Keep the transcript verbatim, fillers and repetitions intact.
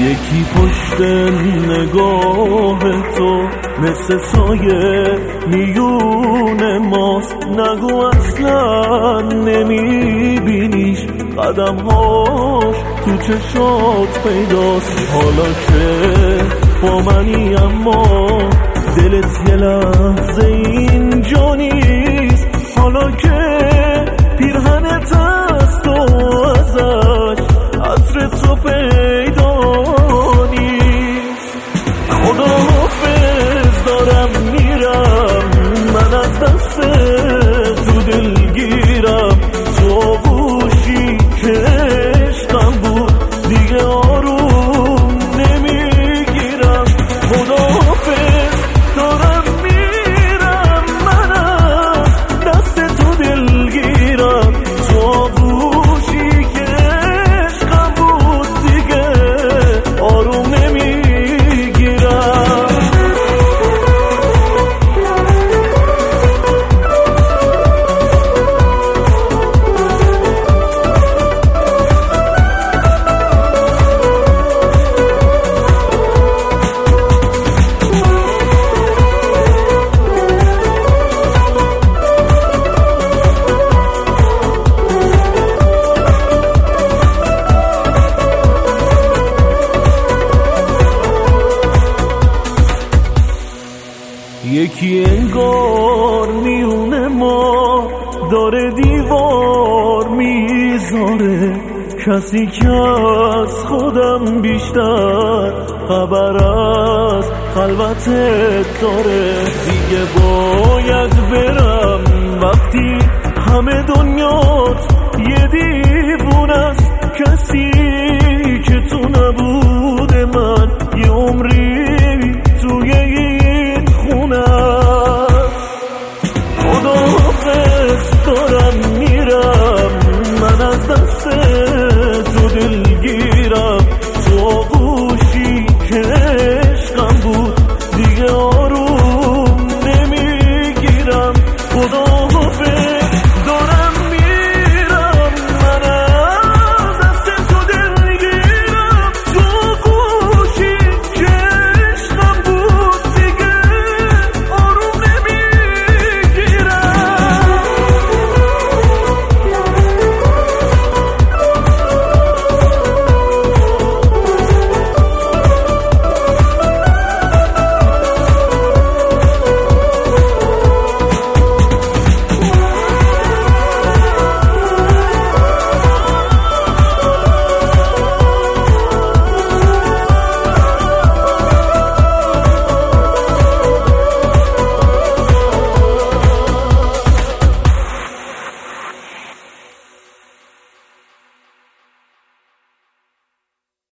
یکی پشت نگاه تو مثل سایه میون ماست، نگو اصلا نمیبینیش، قدمهاش تو چشات پیداست. حالا که با منی اما دلت یه لحظه اینجا نیست، حالا که پیرهنت هست و ازش عطر تو پیدا نیست. خدا حافظ دارم میرم، من از دست تو دلگیرم، تو آغوشی که عشقم بود دیگه آروم نمیگیرم. خدا حافظ دارم میرم، من از دست تو دلگیرم، تو آغوشی که عشقم بود دیگه آروم نمیگیرم. یکی انگار میونه ما داره دیوار میذاره، کسی که از خودم بیشتر خبر از خلوتت داره. دیگه باید برم وقتی همه دنیات یه دیواره